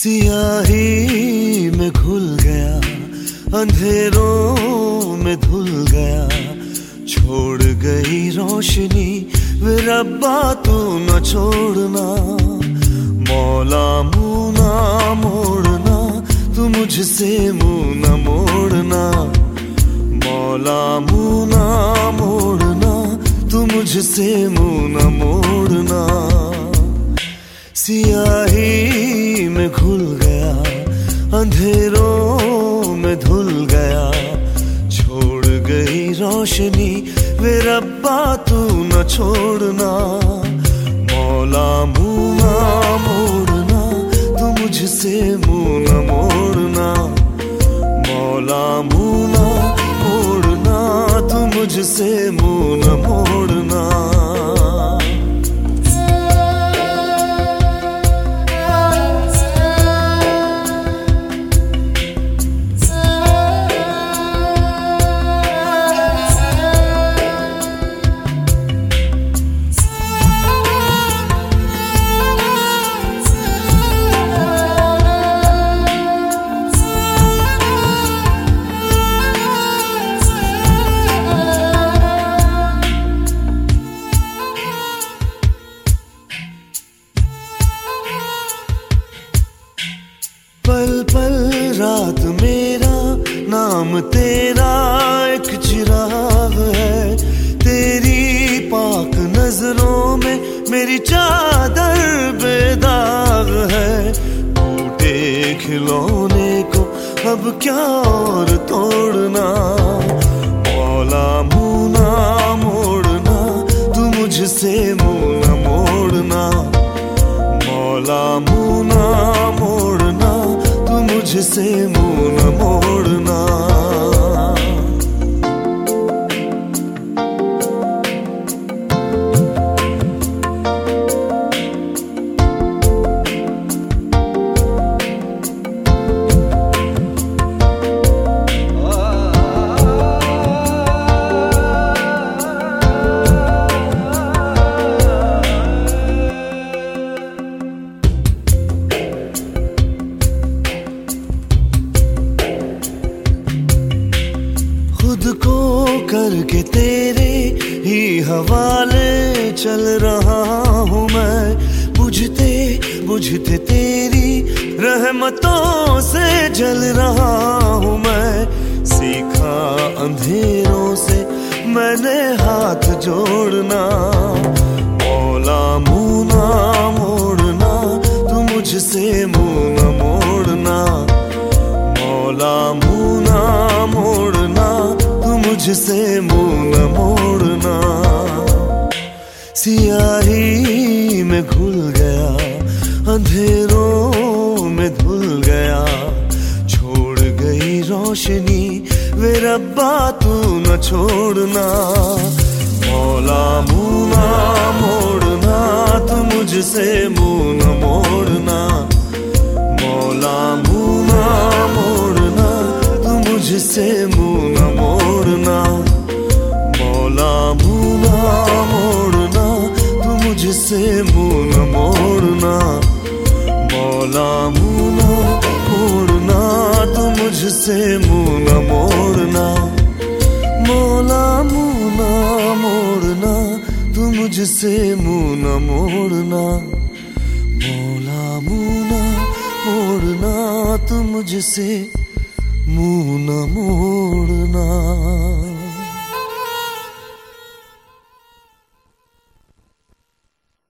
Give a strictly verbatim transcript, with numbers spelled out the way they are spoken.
सियाही में घुल गया, अंधेरों में धुल गया, छोड़ गई रोशनी वे रब्बा तू न छोड़ना। मौला मुँह ना मोड़ना, तू मुझसे मुँह न मोड़ना। मौला मुँह ना मोड़ना, तू मुझसे मुँह न मोड़ना। सियाही में घुल गया, अंधेरों में धुल गया, छोड़ गई रोशनी वे रब्बा तू न छोड़ना। मौला मुँह ना मोड़ना, तू मुझसे मुँह न मोड़ना। मौला मुँह ना मोड़ना, तू मुझसे मुँह न मोड़ना। पल पल रात मेरा नाम तेरा एक चिराग है। तेरी पाक नजरों में मेरी चादर बेदाग है। टूटे खिलौने को अब क्या और तोड़ना। मौला मुँह ना मोड़ना, तू मुझसे मुँह न मोड़ना। मौला मुँह ना मोड़ना, तू मुझसे मुँह न मोड़ना। खुद को करके तेरे ही हवाले चल रहा हूँ मैं। बुझते बुझते तेरी रहमतों से जल रहा हूँ मैं। सीखा अंधेरों से मैंने हाथ जोड़ना। मौला मुँह ना मोड़ना, तू मुझसे मुँह न मोड़ना। मौला मुँह ना मोड़ना, तू मुझसे मुँह न मोड़ना। सियाही में घुल गया, अंधेरों में धुल गया, छोड़ गई रोशनी वे रब्बा तू न छोड़ना। मौला मुँह ना मोड़ना, तू मुझसे मुँह न मोड़ना। मौला मुँह ना मोड़ना, तू मुझसे मुँह न मोड़ना। मौला मुँह ना मोड़ना, तू मुझसे मुँह न मोड़ना। मौला मुँह ना मोड़ना, तू मुझसे मुँह न मोड़ना। मौला मुँह ना मोड़ना, तू मुझसे मुँह न मोड़ना। मौला मुँह ना मोड़ना, तू मुझसे मुँह न मोड़ना।